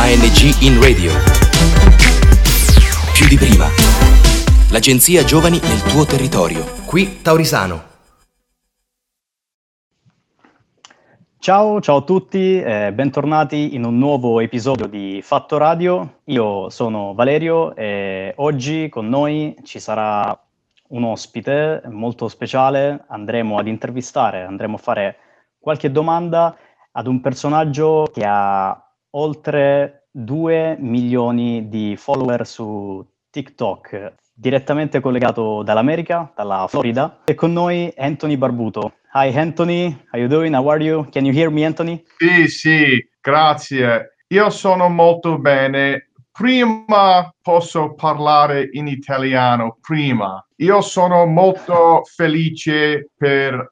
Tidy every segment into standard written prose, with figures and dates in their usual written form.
ANG in radio. Più di prima. L'agenzia Giovani nel tuo territorio. Qui Taurisano. Ciao a tutti, bentornati in un nuovo episodio di Fatto Radio. Io sono Valerio e oggi con noi ci sarà un ospite molto speciale. Andremo ad intervistare, andremo a fare qualche domanda ad un personaggio che ha oltre 2 milioni di follower su TikTok, direttamente collegato dall'America, dalla Florida. E con noi Anthony Barbuto. Hi Anthony, how you doing? How are you? Can you hear me, Anthony? Sì, grazie. Io sono molto bene. Prima posso parlare in italiano, prima. Io sono molto felice per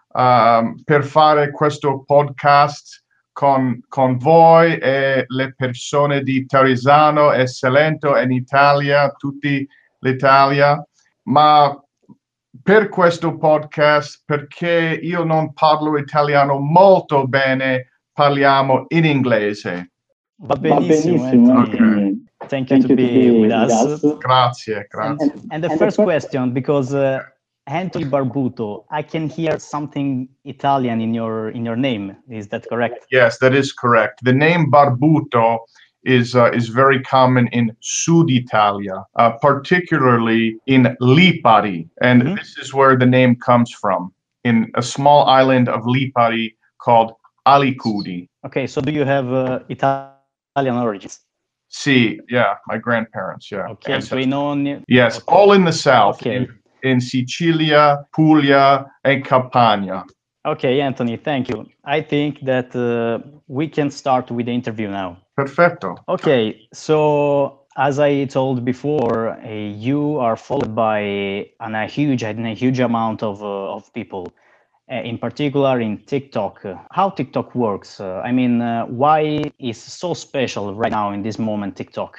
fare questo podcast con voi e le persone di Taurisano e Salento e in Italia, tutti l'Italia. Ma per questo podcast, perché io non parlo italiano molto bene, parliamo in inglese. Va benissimo, Anthony. Okay. Thank you to be with us. Grazie. And the first question, because Anthony Barbuto, I can hear something Italian in your name. Is that correct? Yes, that is correct. The name Barbuto is very common in Sud Italia, particularly in Lipari. And this is where the name comes from, in a small island of Lipari called Alicudi. Okay, so do you have Italian origins? Sì, yeah, my grandparents, yeah. Okay, so in Yes, okay. all in the south, Okay. in Sicilia, Puglia, and Campania. Okay, Anthony, thank you. I think that we can start with the interview now. Perfetto. Okay, so as I told before, you are followed by a huge amount of people, in particular in TikTok. How TikTok works? Why is so special right now in this moment, TikTok?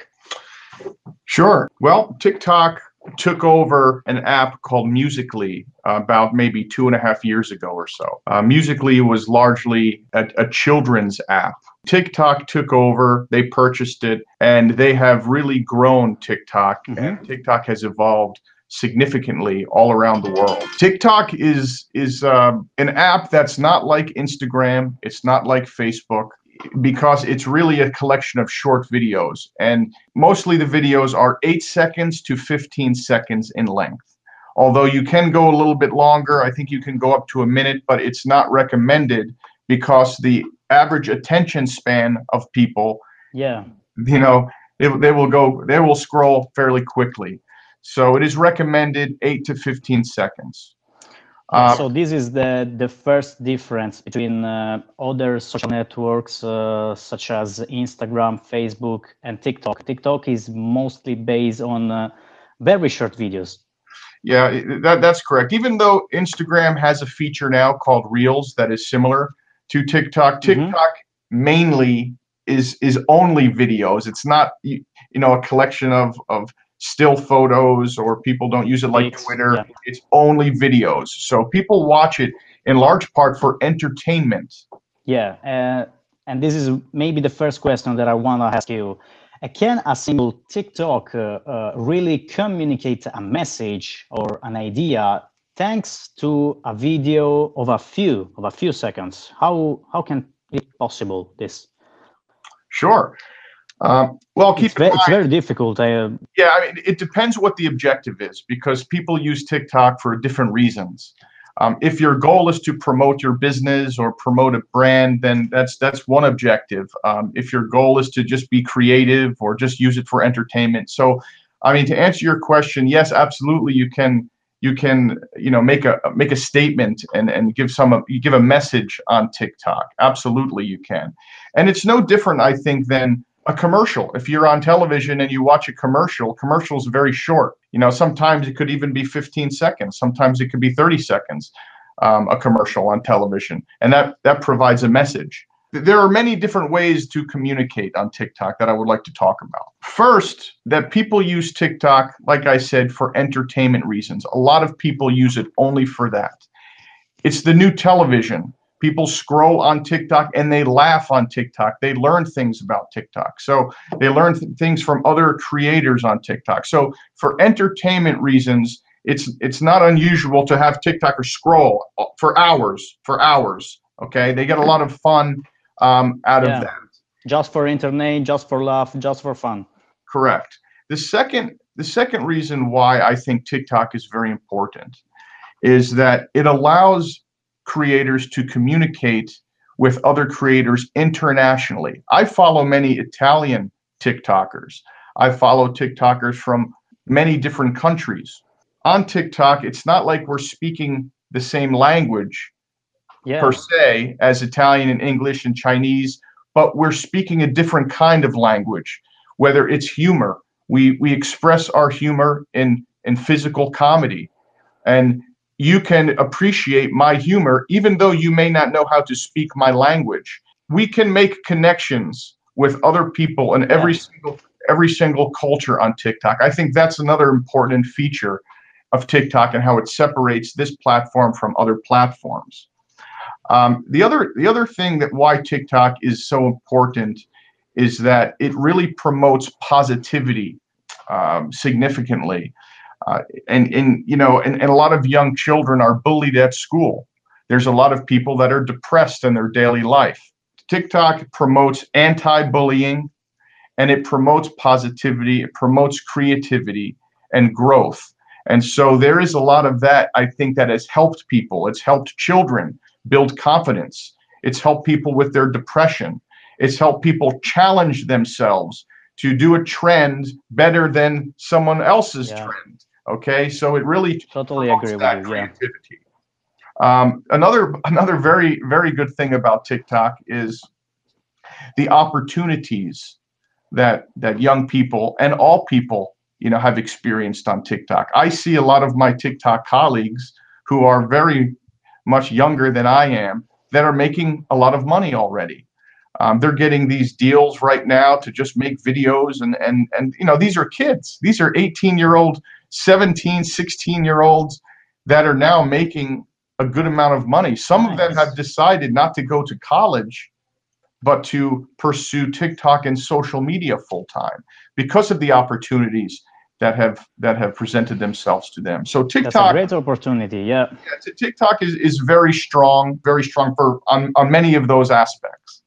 Sure. Well, TikTok took over an app called Musical.ly about maybe 2.5 years ago or so. Musical.ly was largely a children's app. TikTok took over, they purchased it, and they have really grown TikTok, and TikTok has evolved significantly all around the world. TikTok is an app that's not like Instagram, it's not like Facebook, because it's really a collection of short videos, and mostly the videos are 8 seconds to 15 seconds in length. Although you can go a little bit longer, I think you can go up to a minute, but it's not recommended because the average attention span of people, they will scroll fairly quickly. So it is recommended 8 to 15 seconds. So this is the first difference between other social networks such as Instagram, Facebook, and TikTok. TikTok is mostly based on very short videos. Yeah, that's correct. Even though Instagram has a feature now called Reels that is similar to TikTok, TikTok mainly is only videos. It's not a collection of still photos, or people don't use it like Twitter. Yeah. It's only videos. So people watch it in large part for entertainment. Yeah, and this is maybe the first question that I want to ask you. Can a single TikTok really communicate a message or an idea thanks to a video of a few seconds? How can it be possible, this? Sure. Well, keep in mind, it's very difficult. It depends what the objective is, because people use TikTok for different reasons. If your goal is to promote your business or promote a brand, then that's one objective. If your goal is to just be creative or just use it for entertainment. So, to answer your question, yes, absolutely, you can make a statement and give a message on TikTok. Absolutely, you can, and it's no different, I think, than a commercial. If you're on television and you watch a commercial is very short. Sometimes it could even be 15 seconds. Sometimes it could be 30 seconds, a commercial on television. And that provides a message. There are many different ways to communicate on TikTok that I would like to talk about. First, that people use TikTok, like I said, for entertainment reasons. A lot of people use it only for that. It's the new television. People scroll on TikTok and they laugh on TikTok. They learn things about TikTok. So they learn things from other creators on TikTok. So for entertainment reasons, it's not unusual to have TikTokers scroll for hours. Okay, they get a lot of fun out of that. Just for internet, just for laugh, just for fun. Correct. The second reason why I think TikTok is very important is that it allows creators to communicate with other creators internationally. I follow many Italian TikTokers. I follow TikTokers from many different countries. On TikTok, it's not like we're speaking the same language per se as Italian and English and Chinese, but we're speaking a different kind of language, whether it's humor. We express our humor in physical comedy. And you can appreciate my humor, even though you may not know how to speak my language. We can make connections with other people in every single culture on TikTok. I think that's another important feature of TikTok and how it separates this platform from other platforms. The other thing that why TikTok is so important is that it really promotes positivity significantly. And a lot of young children are bullied at school. There's a lot of people that are depressed in their daily life. TikTok promotes anti-bullying, and it promotes positivity, it promotes creativity and growth. And so there is a lot of that, I think, that has helped people. It's helped children build confidence. It's helped people with their depression. It's helped people challenge themselves to do a trend better than someone else's trend. Okay, so it really totally agree with you. Creativity. Another very, very good thing about TikTok is the opportunities that young people and all people have experienced on TikTok. I see a lot of my TikTok colleagues who are very much younger than I am that are making a lot of money already. They're getting these deals right now to just make videos, and these are kids. These are 18-year-old, 17, 16-year-olds that are now making a good amount of money. Some of them have decided not to go to college, but to pursue TikTok and social media full time because of the opportunities that have presented themselves to them. So TikTok, that's a great opportunity. Yeah, TikTok is very strong for on many of those aspects.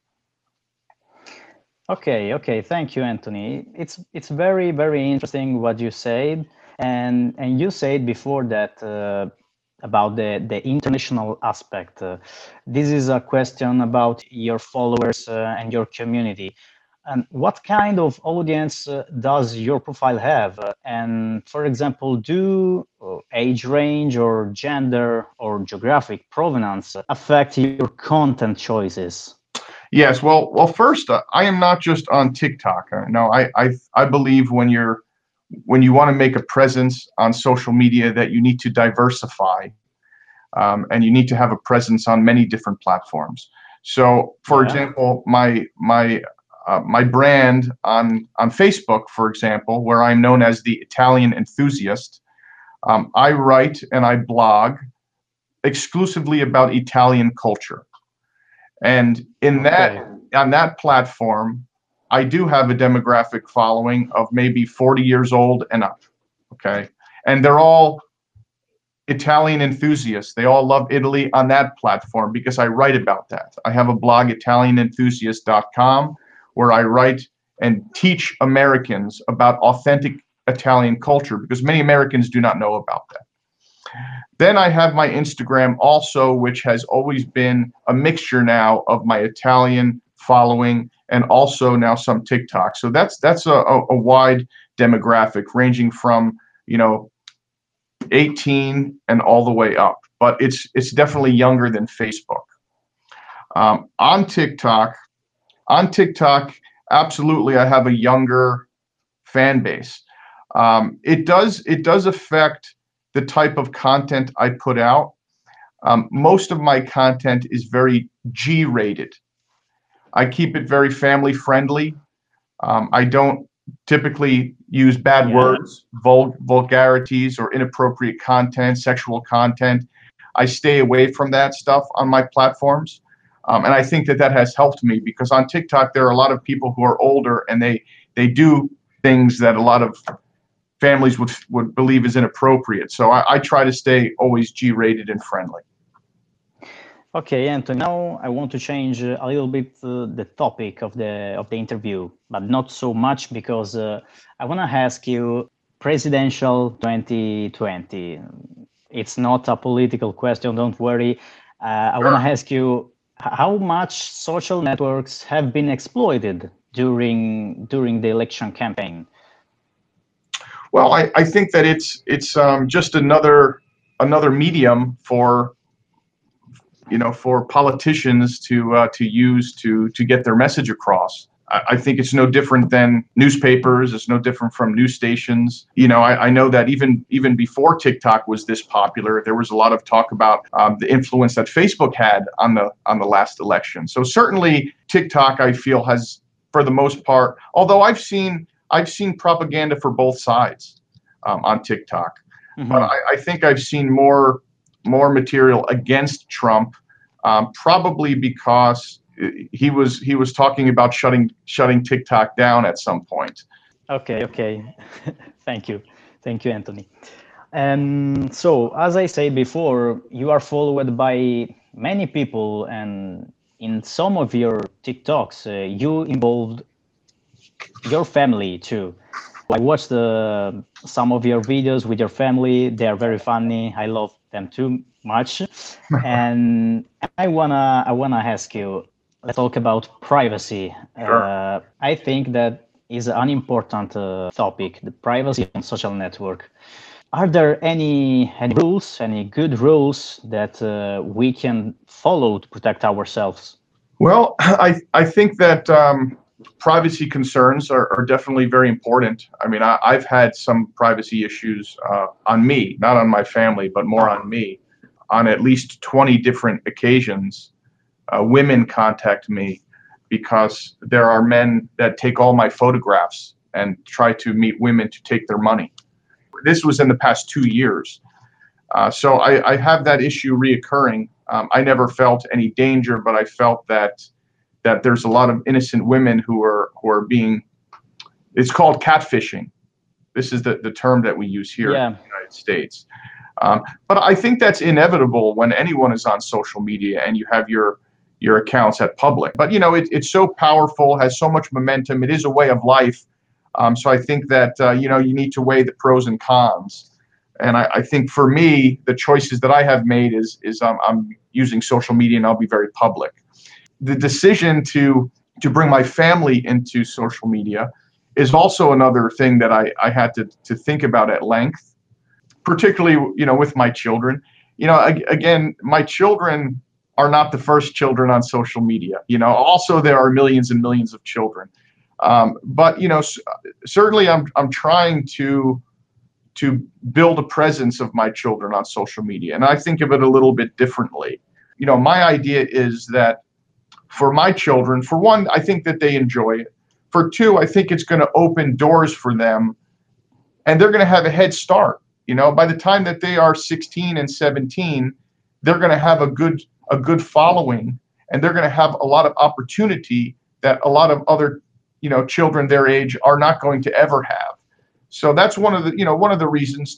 Okay. Thank you, Anthony. It's very, very interesting what you said, and you said before that about the international aspect. This is a question about your followers and your community. And what kind of audience does your profile have? And for example, do age range or gender or geographic provenance affect your content choices? Yes. Well, first, I am not just on TikTok. No, I believe when you want to make a presence on social media that you need to diversify, and you need to have a presence on many different platforms. So, for example, my brand on Facebook, for example, where I'm known as the Italian Enthusiast, I write and I blog exclusively about Italian culture. And on that platform, I do have a demographic following of maybe 40 years old and up. Okay. And they're all Italian enthusiasts. They all love Italy on that platform because I write about that. I have a blog, ItalianEnthusiast.com, where I write and teach Americans about authentic Italian culture because many Americans do not know about that. Then I have my Instagram also, which has always been a mixture now of my Italian following and also now some TikTok. So that's a wide demographic ranging from 18 and all the way up, but it's definitely younger than Facebook. On TikTok, absolutely, I have a younger fan base. It does affect the type of content I put out. Most of my content is very G-rated. I keep it very family friendly. I don't typically use bad words, vulgarities, or inappropriate content, sexual content. I stay away from that stuff on my platforms. And I think that that has helped me, because on TikTok, there are a lot of people who are older, and they do things that a lot of families would believe is inappropriate. So I try to stay always G-rated and friendly. Okay, Anthony, now I want to change a little bit the topic of the interview, but not so much, because I want to ask you, presidential 2020. It's not a political question, don't worry. I want to ask you, how much social networks have been exploited during the election campaign? Well, I think that it's just another medium for for politicians to use to get their message across. I think it's no different than newspapers. It's no different from news stations. I know that even before TikTok was this popular, there was a lot of talk about the influence that Facebook had on the last election. So certainly TikTok, I feel, has, for the most part, although I've seen propaganda for both sides on TikTok, but I think I've seen more material against Trump, probably because he was talking about shutting TikTok down at some point. Okay. Thank you, Anthony. So, as I said before, you are followed by many people, and in some of your TikToks, you involved your family too. I watched some of your videos with your family. They are very funny. I love them too much. And I wanna ask you, let's talk about privacy. Sure. I think that is an important topic, the privacy on social network. Are there any rules, any good rules that we can follow to protect ourselves? Well, I think that privacy concerns are definitely very important. I mean, I've had some privacy issues on me, not on my family, but more on me, on at least 20 different occasions. Women contact me because there are men that take all my photographs and try to meet women to take their money. This was in the past 2 years. So I have that issue reoccurring. I never felt any danger, but I felt that there's a lot of innocent women who are being, it's called catfishing. This is the term that we use here in the United States. But I think that's inevitable when anyone is on social media and you have your accounts at public. But it's so powerful, has so much momentum. It is a way of life. So I think that you need to weigh the pros and cons. And I think for me, the choices that I have made is I'm using social media, and I'll be very public. The decision to bring my family into social media is also another thing that I had to think about at length, particularly with my children. Again, my children are not the first children on social media. Also there are millions and millions of children. But certainly I'm trying to build a presence of my children on social media, and I think of it a little bit differently. My idea is that for my children, for one, I think that they enjoy it. For two, I think it's going to open doors for them, and they're going to have a head start. By the time that they are 16 and 17, they're going to have a good following, and they're going to have a lot of opportunity that a lot of other children their age are not going to ever have. So that's one of the reasons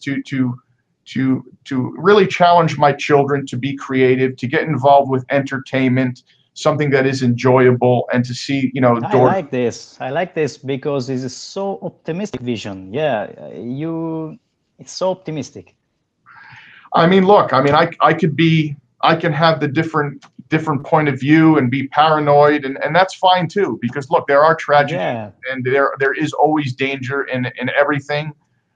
to really challenge my children to be creative, to get involved with entertainment, something that is enjoyable, and to see I like this because this is so optimistic vision. It's so optimistic. I mean, look, I can have the different point of view and be paranoid, and that's fine too, because look, there are tragedies, and there is always danger in everything.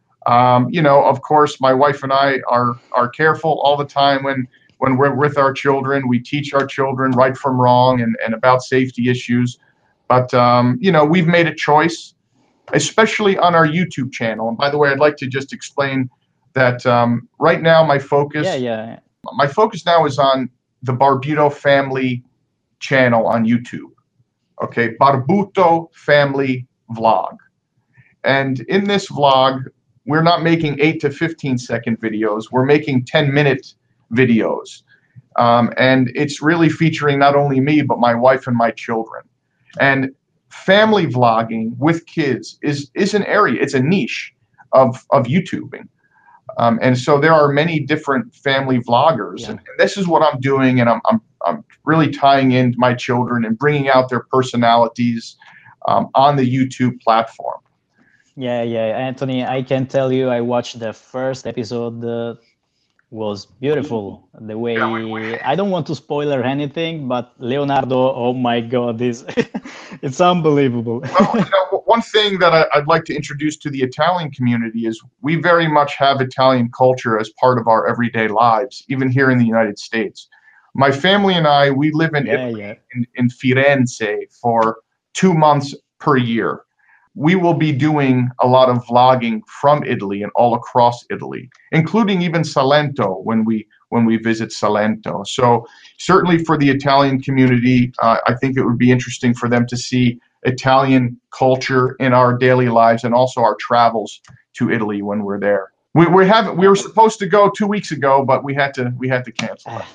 Of course, my wife and I are careful all the time when we're with our children. We teach our children right from wrong and about safety issues. But we've made a choice, especially on our YouTube channel. And by the way, I'd like to just explain that right now my focus my focus now is on the Barbuto Family channel on YouTube. Okay, Barbuto Family Vlog. And in this vlog, we're not making 8 to 15 second videos. We're making 10-minute videos. And it's really featuring not only me, but my wife and my children. And family vlogging with kids is an area, it's a niche of YouTubing. And so there are many different family vloggers, and this is what I'm doing, and I'm really tying in my children and bringing out their personalities on the YouTube platform. Yeah, Anthony, I can tell you, I watched the first episode. Was beautiful. The way, I don't want to spoiler anything, but Leonardo, oh my God, it's unbelievable. Well, one thing that I'd like to introduce to the Italian community is we very much have Italian culture as part of our everyday lives, even here in the United States. My family and I, we live in Italy, in Firenze for 2 months per year. We will be doing a lot of vlogging from Italy and all across Italy, including even Salento when we visit Salento. So certainly for the Italian community, I think it would be interesting for them to see Italian culture in our daily lives and also our travels to Italy when we're there. We were supposed to go 2 weeks ago, but we had to cancel it.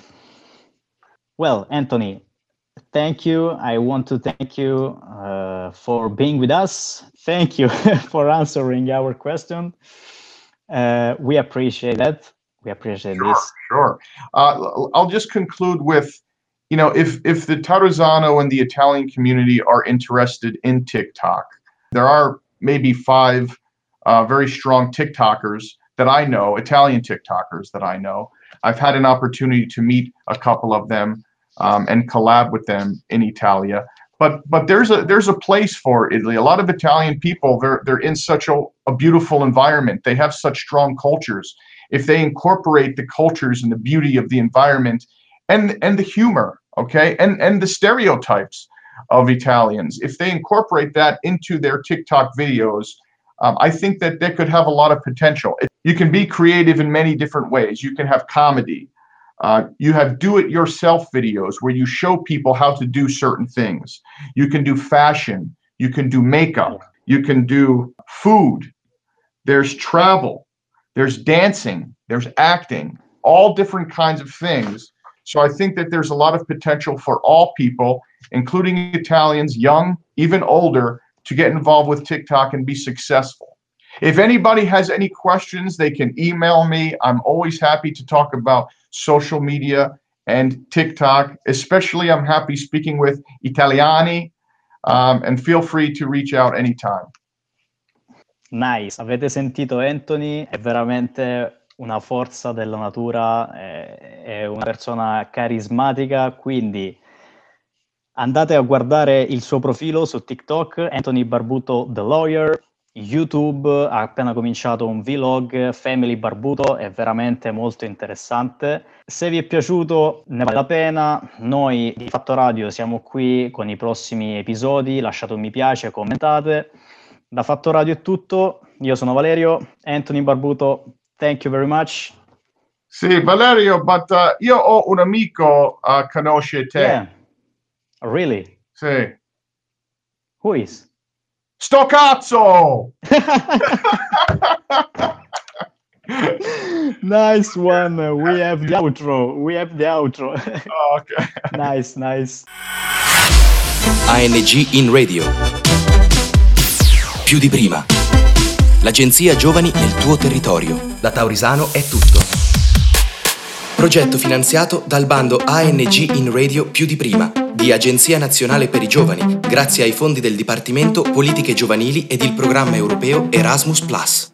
Well, Anthony, thank you. I want to thank you for being with us. Thank you for answering our question. We appreciate that. We appreciate this. Sure. I'll just conclude with, if the Tarazano and the Italian community are interested in TikTok, there are maybe 5 very strong TikTokers that I know, Italian TikTokers that I know. I've had an opportunity to meet a couple of them and collab with them in Italia. But there's a place for Italy. A lot of Italian people, they're in such a beautiful environment. They have such strong cultures. If they incorporate the cultures and the beauty of the environment and the humor, okay, and the stereotypes of Italians, if they incorporate that into their TikTok videos, I think that they could have a lot of potential. You can be creative in many different ways. You can have comedy. You have do-it-yourself videos where you show people how to do certain things. You can do fashion. You can do makeup. You can do food. There's travel. There's dancing. There's acting. All different kinds of things. So I think that there's a lot of potential for all people, including Italians, young, even older, to get involved with TikTok and be successful. If anybody has any questions, they can email me. I'm always happy to talk about social media and TikTok. Especially, I'm happy speaking with Italiani, and feel free to reach out anytime. Nice. Avete sentito Anthony? È veramente una forza della natura, è una persona carismatica, quindi andate a guardare il suo profilo su TikTok, Anthony Barbuto The Lawyer. YouTube ha appena cominciato un vlog, Family Barbuto, è veramente molto interessante. Se vi è piaciuto ne vale la pena. Noi di Fatto Radio siamo qui con i prossimi episodi, lasciate un mi piace, commentate. Da Fatto Radio è tutto, io sono Valerio, Anthony Barbuto, thank you very much. Sì, Valerio, but io ho un amico conosce te. Yeah. Really? Sì. Who is? Sto cazzo! Nice one. We have the outro. Oh, okay. Nice. ANG in radio. Più di prima. L'agenzia Giovani nel tuo territorio. Da Taurisano è tutto. Progetto finanziato dal bando ANG in radio Più di prima di Agenzia Nazionale per i Giovani, grazie ai fondi del Dipartimento Politiche Giovanili ed il programma europeo Erasmus+.